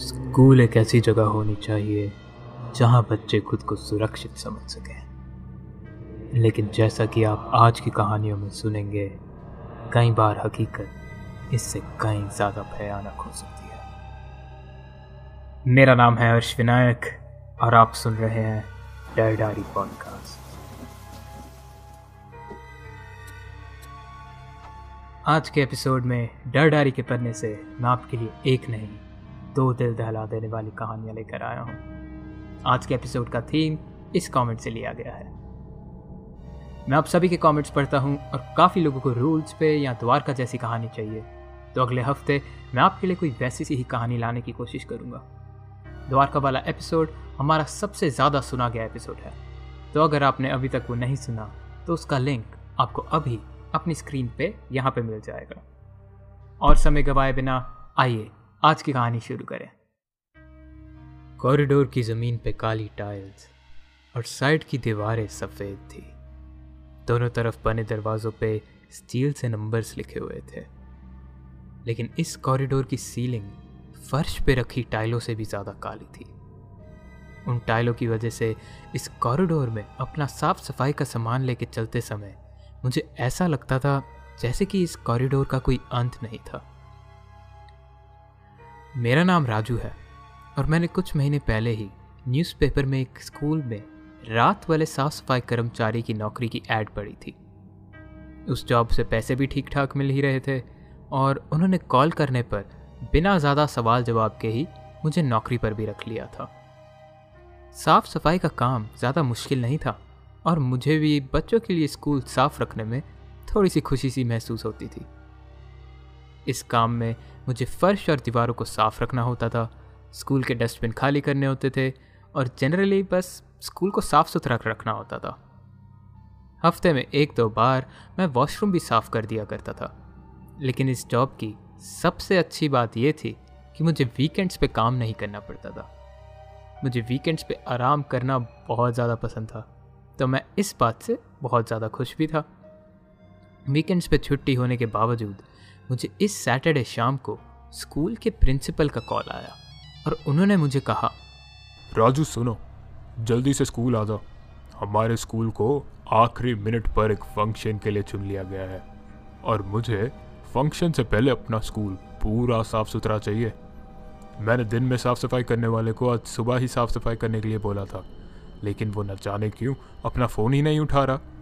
School एक ऐसी जगह होनी चाहिए जहां बच्चे खुद को सुरक्षित समझ सकें। लेकिन जैसा कि आप आज की कहानियों में सुनेंगे, कई बार हकीकत इससे कहीं ज़्यादा भयानक हो सकती है। मेरा नाम है हर्ष विनायक और आप सुन रहे हैं डर डायरी पॉडकास्ट। आज के एपिसोड में डर डायरी के पन्ने से मैं आपके लिए एक नहीं, दो दिल दहला देने वाली कहानियां लेकर आया हूं। आज के एपिसोड का थीम इस कमेंट से लिया गया है। मैं आप सभी के कमेंट्स पढ़ता हूं और काफ़ी लोगों को रूल्स पे या द्वारका जैसी कहानी चाहिए, तो अगले हफ्ते मैं आपके लिए कोई वैसी सी ही कहानी लाने की कोशिश करूंगा। द्वारका वाला एपिसोड हमारा सबसे ज़्यादा सुना गया एपिसोड है, तो अगर आपने अभी तक वो नहीं सुना तो उसका लिंक आपको अभी अपनी स्क्रीन पे यहाँ पे मिल जाएगा। और समय गवाए बिना आइए आज की कहानी शुरू करें। कॉरिडोर की ज़मीन पे काली टाइल्स और साइड की दीवारें सफ़ेद थी। दोनों तरफ बने दरवाज़ों पे स्टील से नंबर्स लिखे हुए थे, लेकिन इस कॉरिडोर की सीलिंग फर्श पे रखी टाइलों से भी ज़्यादा काली थी। उन टाइलों की वजह से इस कॉरिडोर में अपना साफ सफाई का सामान लेके चलते समय मुझे ऐसा लगता था जैसे कि इस कॉरिडोर का कोई अंत नहीं था। मेरा नाम राजू है और मैंने कुछ महीने पहले ही न्यूज़पेपर में एक स्कूल में रात वाले साफ सफाई कर्मचारी की नौकरी की ऐड पढ़ी थी। उस जॉब से पैसे भी ठीक ठाक मिल ही रहे थे और उन्होंने कॉल करने पर बिना ज़्यादा सवाल जवाब के ही मुझे नौकरी पर भी रख लिया था। साफ सफाई का काम ज़्यादा मुश्किल नहीं था और मुझे भी बच्चों के लिए स्कूल साफ रखने में थोड़ी सी खुशी सी महसूस होती थी। इस काम में मुझे फर्श और दीवारों को साफ रखना होता था, स्कूल के डस्टबिन खाली करने होते थे और जनरली बस स्कूल को साफ सुथरा रखना होता था। हफ्ते में एक दो बार मैं वॉशरूम भी साफ कर दिया करता था। लेकिन इस जॉब की सबसे अच्छी बात यह थी कि मुझे वीकेंड्स पे काम नहीं करना पड़ता था। मुझे वीकेंड्स पे आराम करना बहुत ज़्यादा पसंद था, तो मैं इस बात से बहुत ज़्यादा खुश भी था। वीकेंड्स पे छुट्टी होने के बावजूद मुझे इस सैटरडे शाम को स्कूल के प्रिंसिपल का कॉल आया और उन्होंने मुझे कहा, राजू सुनो, जल्दी से स्कूल आ जाओ। हमारे स्कूल को आखिरी मिनट पर एक फंक्शन के लिए चुन लिया गया है और मुझे फंक्शन से पहले अपना स्कूल पूरा साफ सुथरा चाहिए। मैंने दिन में साफ सफाई करने वाले को आज सुबह ही साफ सफाई करने के लिए बोला था, लेकिन वो न जाने क्यों अपना फ़ोन ही नहीं उठा रहा।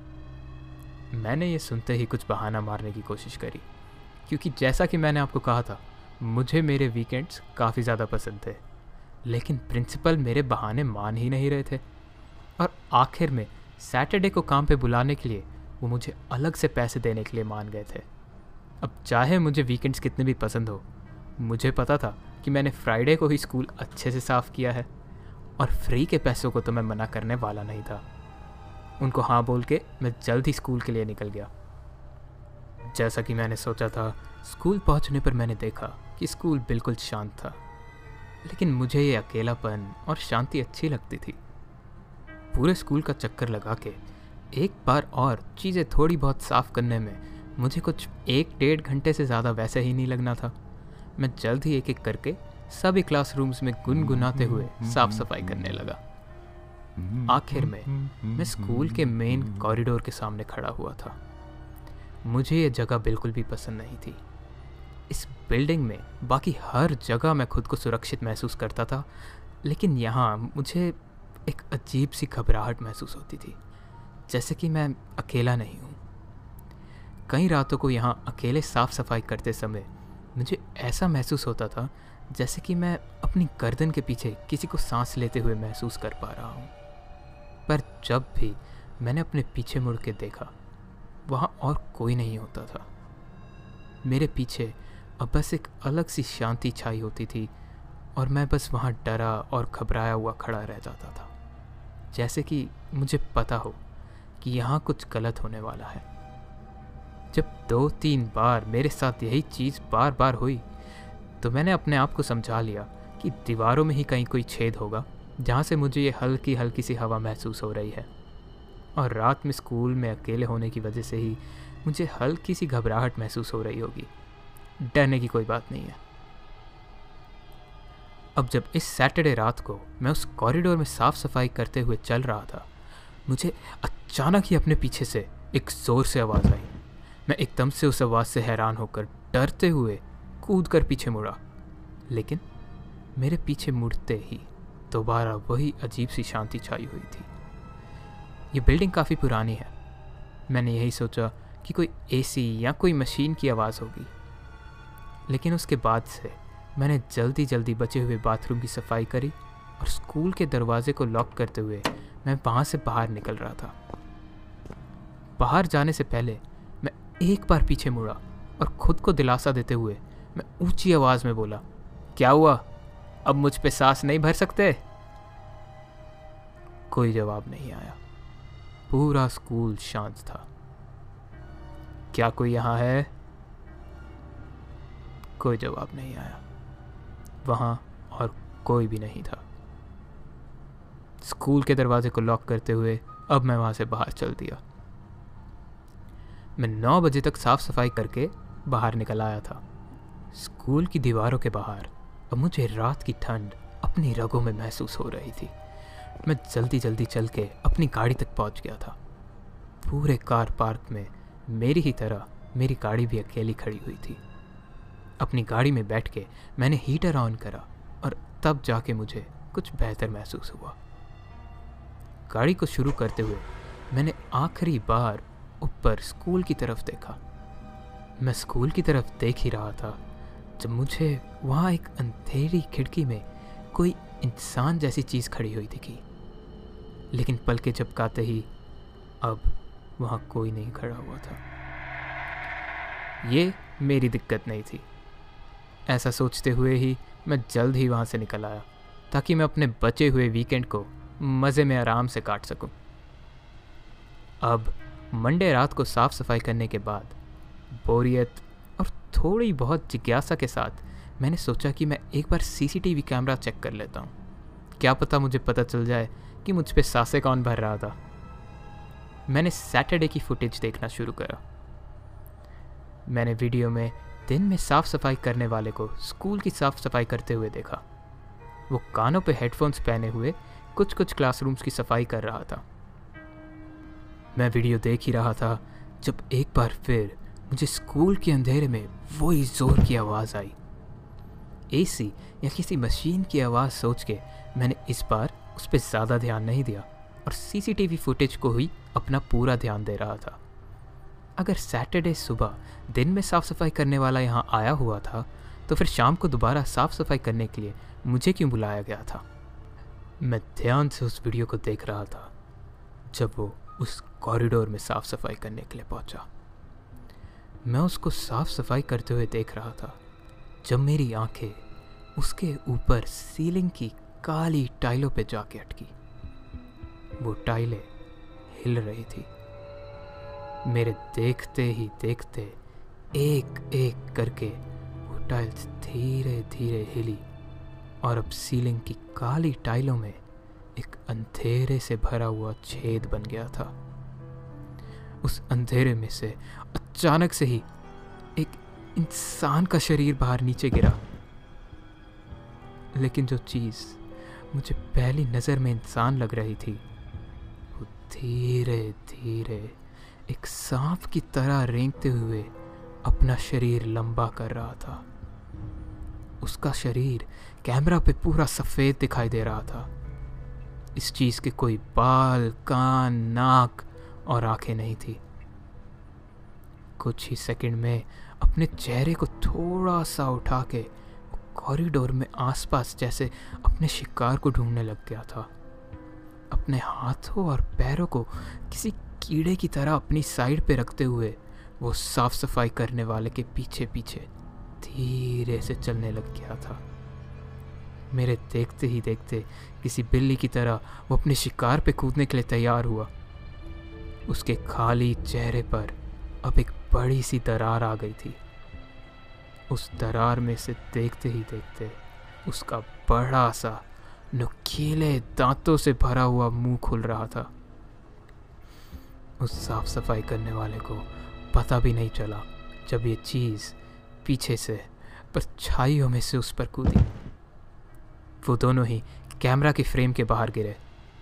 मैंने ये सुनते ही कुछ बहाना मारने की कोशिश करी, क्योंकि जैसा कि मैंने आपको कहा था, मुझे मेरे वीकेंड्स काफ़ी ज़्यादा पसंद थे। लेकिन प्रिंसिपल मेरे बहाने मान ही नहीं रहे थे और आखिर में सैटरडे को काम पे बुलाने के लिए वो मुझे अलग से पैसे देने के लिए मान गए थे। अब चाहे मुझे वीकेंड्स कितने भी पसंद हो, मुझे पता था कि मैंने फ्राइडे को ही स्कूल अच्छे से साफ़ किया है और फ्री के पैसों को तो मैं मना करने वाला नहीं था। उनको हाँ बोल के मैं जल्द ही स्कूल के लिए निकल गया। जैसा कि मैंने सोचा था, स्कूल पहुंचने पर मैंने देखा कि स्कूल बिल्कुल शांत था, लेकिन मुझे ये अकेलापन और शांति अच्छी लगती थी। पूरे स्कूल का चक्कर लगा के एक बार और चीज़ें थोड़ी बहुत साफ़ करने में मुझे कुछ 1-1.5 घंटे से ज़्यादा वैसे ही नहीं लगना था। मैं जल्द ही एक एक करके सभी क्लासरूम्स में गुनगुनाते हुए साफ सफाई करने लगा। आखिर में मैं स्कूल के मेन कॉरिडोर के सामने खड़ा हुआ था। मुझे ये जगह बिल्कुल भी पसंद नहीं थी। इस बिल्डिंग में बाकी हर जगह मैं खुद को सुरक्षित महसूस करता था, लेकिन यहाँ मुझे एक अजीब सी घबराहट महसूस होती थी, जैसे कि मैं अकेला नहीं हूँ। कई रातों को यहाँ अकेले साफ सफाई करते समय मुझे ऐसा महसूस होता था जैसे कि मैं अपनी गर्दन के पीछे किसी को सांस लेते हुए महसूस कर पा रहा हूँ। पर जब भी मैंने अपने पीछे मुड़ के देखा, वहाँ और कोई नहीं होता था। मेरे पीछे अब बस एक अलग सी शांति छाई होती थी और मैं बस वहाँ डरा और घबराया हुआ खड़ा रह जाता था, जैसे कि मुझे पता हो कि यहाँ कुछ गलत होने वाला है। जब 2-3 बार मेरे साथ यही चीज़ बार बार हुई, तो मैंने अपने आप को समझा लिया कि दीवारों में ही कहीं कोई छेद होगा जहाँ से मुझे ये हल्की हल्की सी हवा महसूस हो रही है। और रात में स्कूल में अकेले होने की वजह से ही मुझे हल्की सी घबराहट महसूस हो रही होगी। डरने की कोई बात नहीं है। अब जब इस सैटरडे रात को मैं उस कॉरिडोर में साफ सफाई करते हुए चल रहा था, मुझे अचानक ही अपने पीछे से एक ज़ोर से आवाज़ आई। मैं एकदम से उस आवाज़ से हैरान होकर डरते हुए कूद कर पीछे मुड़ा, लेकिन मेरे पीछे मुड़ते ही दोबारा वही अजीब सी शांति छाई हुई थी। ये बिल्डिंग काफ़ी पुरानी है। मैंने यही सोचा कि कोई एसी या कोई मशीन की आवाज़ होगी, लेकिन उसके बाद से मैंने जल्दी जल्दी बचे हुए बाथरूम की सफाई करी और स्कूल के दरवाजे को लॉक करते हुए मैं वहाँ से बाहर निकल रहा था। बाहर जाने से पहले मैं एक बार पीछे मुड़ा और खुद को दिलासा देते हुए मैं ऊंची आवाज़ में बोला, क्या हुआ, अब मुझ पे सांस नहीं भर सकते? कोई जवाब नहीं आया। पूरा स्कूल शांत था। क्या कोई यहाँ है? कोई जवाब नहीं आया। वहाँ और कोई भी नहीं था। स्कूल के दरवाजे को लॉक करते हुए अब मैं वहाँ से बाहर चल दिया। मैं 9 बजे तक साफ सफाई करके बाहर निकल आया था। स्कूल की दीवारों के बाहर अब मुझे रात की ठंड अपनी रगों में महसूस हो रही थी। मैं जल्दी जल्दी चल के अपनी गाड़ी तक पहुँच गया था। पूरे कार पार्क में मेरी ही तरह मेरी गाड़ी भी अकेली खड़ी हुई थी। अपनी गाड़ी में बैठ के मैंने हीटर ऑन करा और तब जाके मुझे कुछ बेहतर महसूस हुआ। गाड़ी को शुरू करते हुए मैंने आखिरी बार ऊपर स्कूल की तरफ देखा। मैं स्कूल की तरफ देख ही रहा था जब मुझे वहाँ एक अंधेरी खिड़की में कोई इंसान जैसी चीज़ खड़ी हुई दिखी, लेकिन पलकें झपकाते ही अब वहाँ कोई नहीं खड़ा हुआ था। ये मेरी दिक्कत नहीं थी। ऐसा सोचते हुए ही मैं जल्द ही वहाँ से निकल आया ताकि मैं अपने बचे हुए वीकेंड को मज़े में आराम से काट सकूं। अब मंडे रात को साफ़ सफाई करने के बाद बोरियत और थोड़ी बहुत जिज्ञासा के साथ मैंने सोचा कि मैं एक बार सीसीटीवी कैमरा चेक कर लेता हूँ। क्या पता मुझे पता चल जाए कि मुझ पे सांसें कौन भर रहा था। मैंने सैटरडे की फुटेज देखना शुरू करा। मैंने वीडियो में दिन में साफ़ सफाई करने वाले को स्कूल की साफ़ सफाई करते हुए देखा। वो कानों पे हेडफोन्स पहने हुए कुछ कुछ क्लासरूम्स की सफाई कर रहा था। मैं वीडियो देख ही रहा था जब एक बार फिर मुझे स्कूल के अंधेरे में वही ज़ोर की आवाज़ आई। एसी या किसी मशीन की आवाज़ सोच के मैंने इस बार उस पर ज़्यादा ध्यान नहीं दिया और सीसीटीवी फुटेज को ही अपना पूरा ध्यान दे रहा था। अगर सैटरडे सुबह दिन में साफ़ सफाई करने वाला यहाँ आया हुआ था तो फिर शाम को दोबारा साफ़ सफाई करने के लिए मुझे क्यों बुलाया गया था? मैं ध्यान से उस वीडियो को देख रहा था जब वो उस कॉरिडोर में साफ़ सफाई करने के लिए पहुँचा। मैं उसको साफ़ सफाई करते हुए देख रहा था जब मेरी आंखें उसके ऊपर सीलिंग की काली टाइलों पे जाके अटकी। वो टाइलें हिल रही थी। मेरे देखते ही देखते एक एक करके वो टाइल्स धीरे धीरे हिली और अब सीलिंग की काली टाइलों में एक अंधेरे से भरा हुआ छेद बन गया था। उस अंधेरे में से अचानक से ही एक इंसान का शरीर बाहर नीचे गिरा, लेकिन जो चीज़ मुझे पहली नज़र में इंसान लग रही थी वो धीरे धीरे एक सांप की तरह रेंगते हुए अपना शरीर लंबा कर रहा था। उसका शरीर कैमरा पे पूरा सफ़ेद दिखाई दे रहा था। इस चीज़ के कोई बाल, कान, नाक और आंखें नहीं थी। कुछ ही सेकंड में अपने चेहरे को थोड़ा सा उठा के वो कॉरिडोर में आसपास जैसे अपने शिकार को ढूंढने लग गया था। अपने हाथों और पैरों को किसी कीड़े की तरह अपनी साइड पे रखते हुए वो साफ सफाई करने वाले के पीछे पीछे धीरे से चलने लग गया था। मेरे देखते ही देखते किसी बिल्ली की तरह वो अपने शिकार पे कूदने के लिए तैयार हुआ। उसके खाली चेहरे पर अब एक बड़ी सी दरार आ गई थी। उस दरार में से देखते ही देखते उसका बड़ा सा नुकीले दांतों से भरा हुआ मुंह खुल रहा था। उस साफ सफाई करने वाले को पता भी नहीं चला जब ये चीज़ पीछे से परछाइयों में से उस पर कूदी। वो दोनों ही कैमरा के फ्रेम के बाहर गिरे।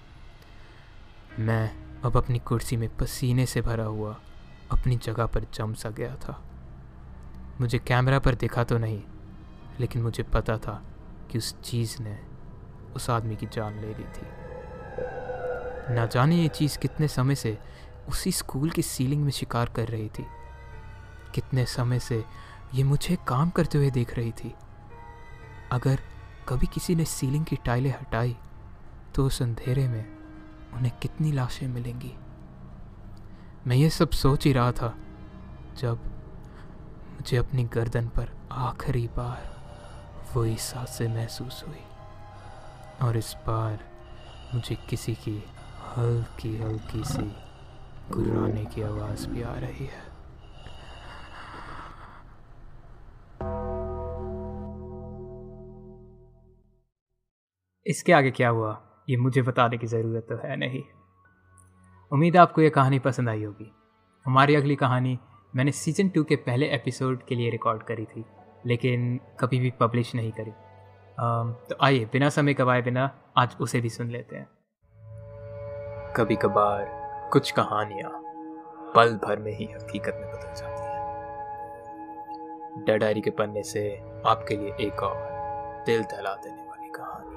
मैं अब अपनी कुर्सी में पसीने से भरा हुआ अपनी जगह पर जम सा गया था। मुझे कैमरा पर दिखा तो नहीं, लेकिन मुझे पता था कि उस चीज़ ने उस आदमी की जान ले ली थी। ना जाने ये चीज़ कितने समय से उसी स्कूल की सीलिंग में शिकार कर रही थी, कितने समय से ये मुझे काम करते हुए देख रही थी। अगर कभी किसी ने सीलिंग की टाइलें हटाई तो उस अंधेरे में उन्हें कितनी लाशें मिलेंगी। मैं ये सब सोच ही रहा था जब मुझे अपनी गर्दन पर आखिरी बार वही सांसें महसूस हुई, और इस बार मुझे किसी की हल्की हल्की सी गुर्राने की आवाज़ भी आ रही है। इसके आगे क्या हुआ ये मुझे बताने की ज़रूरत तो है नहीं। उम्मीद है आपको ये कहानी पसंद आई होगी। हमारी अगली कहानी मैंने सीज़न 2 के पहले एपिसोड के लिए रिकॉर्ड करी थी, लेकिन कभी भी पब्लिश नहीं करी। तो आइए बिना समय गवाए बिना आज उसे भी सुन लेते हैं। कभी कभार कुछ कहानियाँ पल भर में ही हकीकत में बदल जाती हैं। द डायरी के पन्ने से आपके लिए एक और दिल दहला देने वाली कहानी।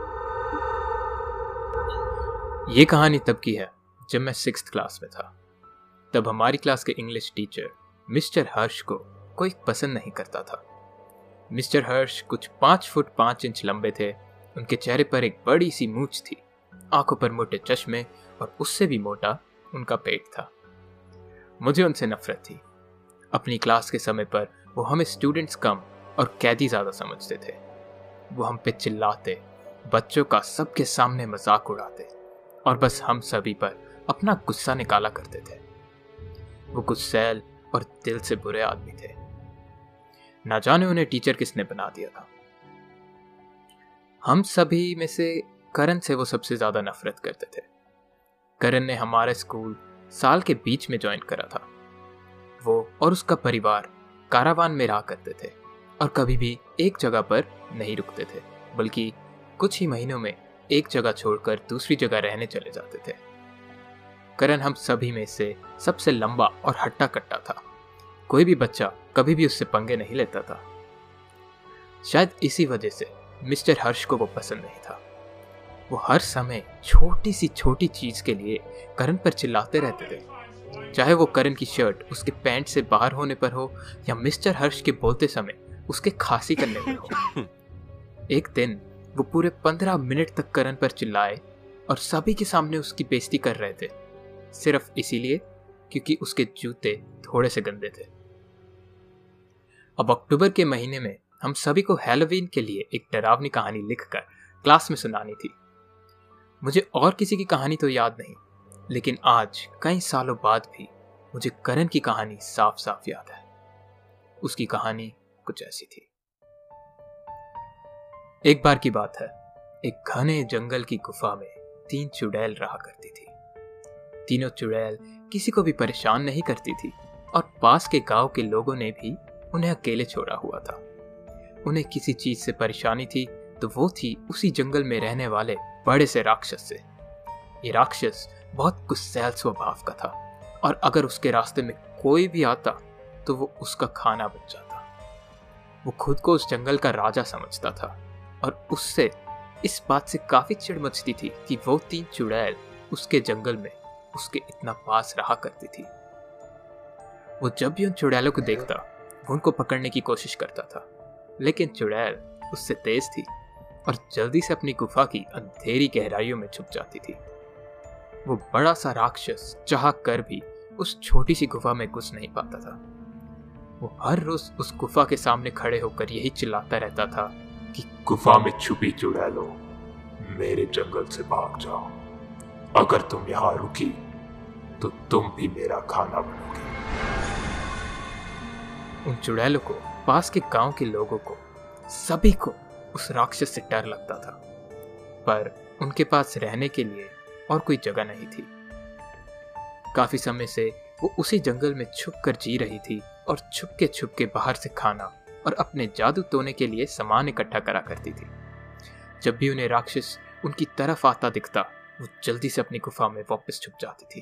ये कहानी तब की है जब मैं 6th क्लास में था। तब हमारी क्लास के इंग्लिश टीचर मिस्टर हर्ष को कोई पसंद नहीं करता था। मिस्टर हर्ष कुछ 5 फुट 5 इंच लंबे थे। उनके चेहरे पर एक बड़ी सी मूंछ थी, आंखों पर मोटे चश्मे, और उससे भी मोटा उनका पेट था। मुझे उनसे नफरत थी। अपनी क्लास के समय पर वो हमें स्टूडेंट्स कम और कैदी ज़्यादा समझते थे। वो हम पे चिल्लाते, बच्चों का सबके सामने मजाक उड़ाते और बस हम सभी पर अपना गुस्सा निकाला करते थे। वो गुस्सैल और दिल से बुरे आदमी थे। ना जाने उन्हें टीचर किसने बना दिया था। हम सभी में से करण से वो सबसे ज्यादा नफरत करते थे। करण ने हमारा स्कूल साल के बीच में ज्वाइन करा था। वो और उसका परिवार कारावान में रहा करते थे और कभी भी एक जगह पर नहीं रुकते थे, बल्कि कुछ ही महीनों में एक जगह छोड़कर दूसरी जगह रहने चले जाते थे। करण हम सभी में से सबसे लंबा और हट्टा कट्टा था। कोई भी बच्चा कभी भी उससे पंगे नहीं लेता था। शायद इसी वजह से मिस्टर हर्ष को वो पसंद नहीं था। वो हर समय छोटी सी छोटी चीज के लिए करण पर चिल्लाते रहते थे, चाहे वो करण की शर्ट उसके पैंट से बाहर होने पर हो या मिस्टर हर्ष के बोलते समय उसके खांसी करने पर हो। एक दिन वो पूरे 15 मिनट तक करण पर चिल्लाए और सभी के सामने उसकी बेइज्जती कर रहे थे, सिर्फ इसीलिए क्योंकि उसके जूते थोड़े से गंदे थे। अब अक्टूबर के महीने में हम सभी को हैलोवीन के लिए एक डरावनी कहानी लिखकर क्लास में सुनानी थी। मुझे और किसी की कहानी तो याद नहीं, लेकिन आज कई सालों बाद भी मुझे करण की कहानी साफ साफ याद है। उसकी कहानी कुछ ऐसी थी। एक बार की बात है, एक घने जंगल की गुफा में 3 चुड़ैल रहा करती थी। तीनों चुड़ैल किसी को भी परेशान नहीं करती थी और पास के गांव के लोगों ने भी उन्हें अकेले छोड़ा हुआ था। उन्हें किसी चीज से परेशानी थी तो वो थी उसी जंगल में रहने वाले बड़े से राक्षस से। ये राक्षस बहुत गुस्सैल स्वभाव का था और अगर उसके रास्ते में कोई भी आता तो वो उसका खाना बन जाता। वो खुद को उस जंगल का राजा समझता था और उससे इस बात से काफी चिढ़ मचती थी कि वो 3 चुड़ैल उसके जंगल में उसके इतना पास रहा करती थी। वो जब भी उन चुड़ैलों को देखता वो उनको पकड़ने की कोशिश करता था, लेकिन चुड़ैल उससे तेज थी और जल्दी से अपनी गुफा की अंधेरी गहराइयों में छुप जाती थी। वो बड़ा सा राक्षस चाह कर भी उस छोटी सी गुफा में घुस नहीं पाता था। वो हर रोज उस गुफा के सामने खड़े होकर यही चिल्लाता रहता था कि गुफा में छुपी चुड़ैलों, मेरे जंगल से भाग जाओ। अगर तुम यहाँ रुकी तो तुम भी मेरा खाना बनोगे। उन चुड़ैलों को, पास के गांव के लोगों को, सभी को उस राक्षस से डर लगता था, पर उनके पास रहने के लिए और कोई जगह नहीं थी। काफी समय से वो उसी जंगल में छुप कर जी रही थी और छुप के बाहर से खाना और अपने जादू टोने के लिए सामान इकट्ठा करा करती थी। जब भी उन्हें राक्षस उनकी तरफ आता दिखता, वो जल्दी से अपनी गुफा में वापस छुप जाती थी।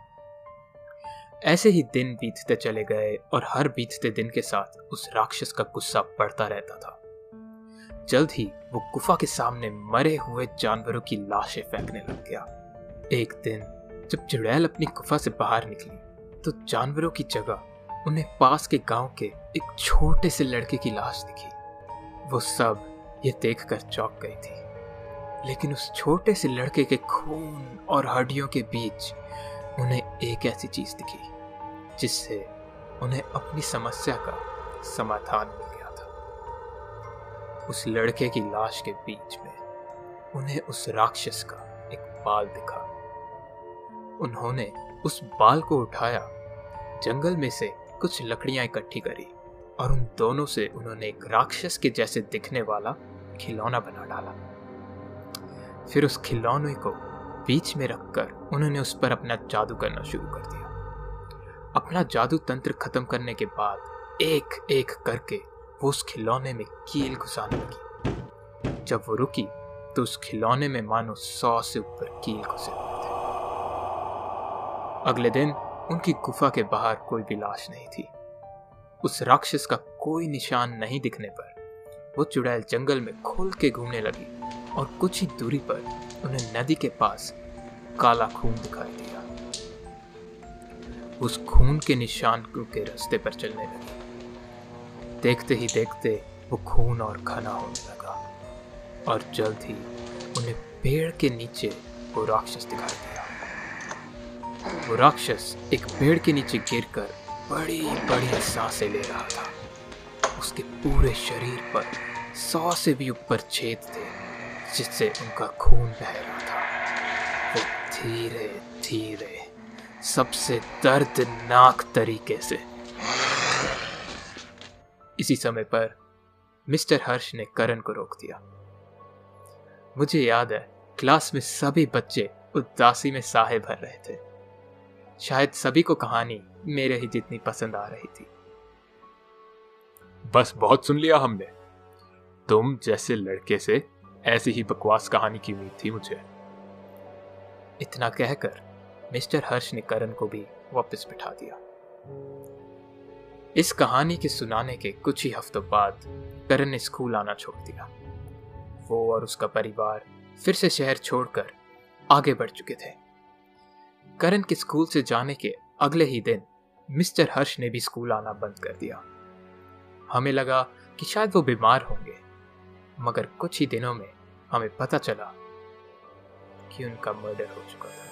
ऐसे ही दिन बीतते चले गए और हर बीतते दिन के साथ उस राक्षस का गुस्सा बढ़ता रहता था। जल्द ही वो गुफा के सामने मरे हुए जानवरों की लाशें फेंकने लग गया। एक दिन जब चुड़ैल अपनी गुफा से बाहर निकली तो जानवरों की जगह उन्हें पास के गांव के एक छोटे से लड़के की लाश दिखी। वो सब ये देखकर चौंक गई थी, लेकिन उस छोटे से लड़के के खून और हड्डियों के बीच उन्हें एक ऐसी चीज दिखी जिससे उन्हें अपनी समस्या का समाधान मिल गया था। उस लड़के की लाश के बीच में उन्हें उस राक्षस का एक बाल दिखा। उन्होंने उस बाल को उठाया, जंगल में से कुछ लकड़ियां इकट्ठी करी और उन दोनों से उन्होंने एक राक्षस के जैसे दिखने वाला खिलौना बना डाला। फिर उस खिलौने को बीच में रखकर उन्होंने उस पर अपना जादू करना शुरू कर दिया। अपना जादू तंत्र खत्म करने के बाद एक एक करके वो उस खिलौने में कील घुसाने लगी। जब वो रुकी तो उस खिलौने में मानो 100 से ऊपर कील घुसे हुए थे। अगले दिन उनकी गुफा के बाहर कोई भी लाश नहीं थी। उस राक्षस का कोई निशान नहीं दिखने पर वो चुड़ैल जंगल में खुल के घूमने लगी और कुछ ही दूरी पर उन्हें नदी के पास काला खून दिखाई दिया। उस खून के निशान के रास्ते पर चलने लगी। देखते ही देखते वो खून और घना होने लगा और जल्द ही उन्हें पेड़ के नीचे वो राक्षस दिखाई दिया। वो राक्षस एक पेड़ के नीचे गिरकर बड़ी बड़ी सांसें ले रहा था। उसके पूरे शरीर पर 100 से भी ऊपर छेद थे जिससे उनका खून बह रहा था। वो धीरे धीरे सबसे दर्दनाक तरीके से। इसी समय पर मिस्टर हर्ष ने करण को रोक दिया। मुझे याद है क्लास में सभी बच्चे उदासी में साहे भर रहे थे। शायद सभी को कहानी मेरे ही जितनी पसंद आ रही थी। बस बहुत सुन लिया हमने। तुम जैसे लड़के से ऐसी ही बकवास कहानी की उम्मीद थी मुझे। इतना कहकर मिस्टर हर्ष ने करण को भी वापस बिठा दिया। इस कहानी के सुनाने के कुछ ही हफ्तों बाद करण ने स्कूल आना छोड़ दिया। वो और उसका परिवार फिर से शहर छोड़कर आगे बढ़ चुके थे। करण के स्कूल से जाने के अगले ही दिन मिस्टर हर्ष ने भी स्कूल आना बंद कर दिया। हमें लगा कि शायद वो बीमार होंगे, मगर कुछ ही दिनों में हमें पता चला कि उनका मर्डर हो चुका था।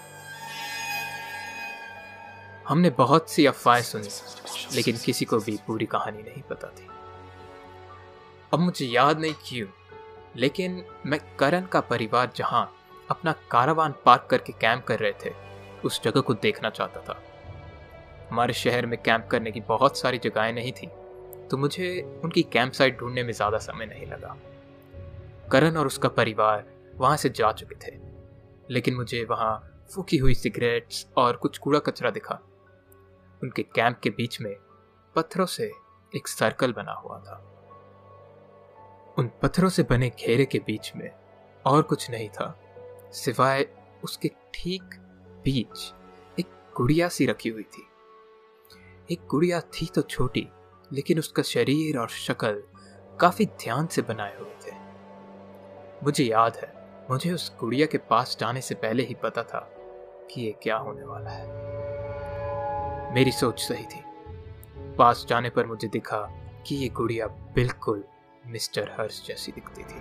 हमने बहुत सी अफवाहें सुनी, लेकिन किसी को भी पूरी कहानी नहीं पता थी। अब मुझे याद नहीं क्यों, लेकिन मैं करण का परिवार जहां अपना कारावान पार्क करके कैंप कर रहे थे, उस जगह को देखना चाहता था। हमारे शहर में कैंप करने की बहुत सारी जगहें नहीं थी, तो मुझे उनकी कैंप साइट ढूंढने में ज़्यादा समय नहीं लगा। करण और उसका परिवार वहाँ से जा चुके थे, लेकिन मुझे वहाँ फूकी हुई सिगरेट्स और कुछ कूड़ा कचरा दिखा। उनके कैंप के बीच में पत्थरों से एक सर्कल बना हुआ था। उन पत्थरों से बने घेरे के बीच में और कुछ नहीं था सिवाय उसके ठीक बीच एक गुड़िया सी रखी हुई थी। एक गुड़िया थी तो छोटी, लेकिन उसका शरीर और शक्ल काफी ध्यान से बनाए हुए थे। मुझे याद है, मुझे उस गुड़िया के पास जाने से पहले ही पता था कि ये क्या होने वाला है। मेरी सोच सही थी। पास जाने पर मुझे दिखा कि ये गुड़िया बिल्कुल मिस्टर हर्ष जैसी दिखती थी।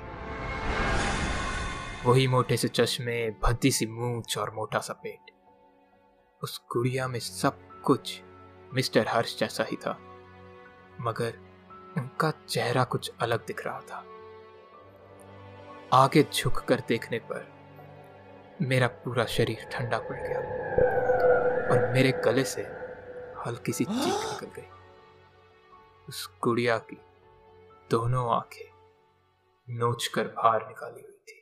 वही मोटे से चश्मे, भद्दी सी मूंछ और मोटा सा पेट। उस गुड़िया में सब कुछ मिस्टर हर्ष जैसा ही था, मगर उनका चेहरा कुछ अलग दिख रहा था। आगे झुककर देखने पर मेरा पूरा शरीर ठंडा पड़ गया और मेरे गले से हल्की सी चीख निकल गई। उस गुड़िया की दोनों आंखें नोचकर बाहर निकाली हुई थी।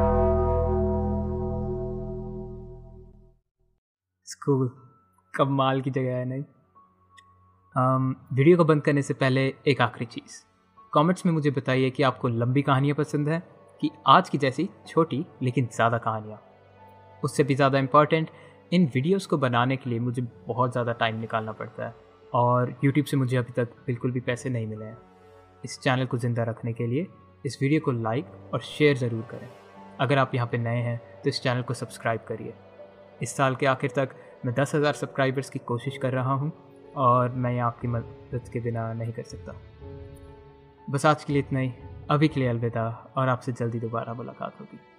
स्कूल कमाल की जगह है, नहीं? वीडियो को बंद करने से पहले एक आखिरी चीज़, कमेंट्स में मुझे बताइए कि आपको लंबी कहानियाँ पसंद हैं कि आज की जैसी छोटी लेकिन ज़्यादा कहानियाँ। उससे भी ज़्यादा इम्पॉर्टेंट, इन वीडियोस को बनाने के लिए मुझे बहुत ज़्यादा टाइम निकालना पड़ता है और यूट्यूब से मुझे अभी तक बिल्कुल भी पैसे नहीं मिले हैं। इस चैनल को ज़िंदा रखने के लिए इस वीडियो को लाइक और शेयर ज़रूर करें। अगर आप यहाँ पे नए हैं तो इस चैनल को सब्सक्राइब करिए। इस साल के आखिर तक मैं 10,000 सब्सक्राइबर्स की कोशिश कर रहा हूँ और मैं आपकी मदद के बिना नहीं कर सकता। बस आज के लिए इतना ही। अभी के लिए अलविदा और आपसे जल्दी दोबारा मुलाकात होगी।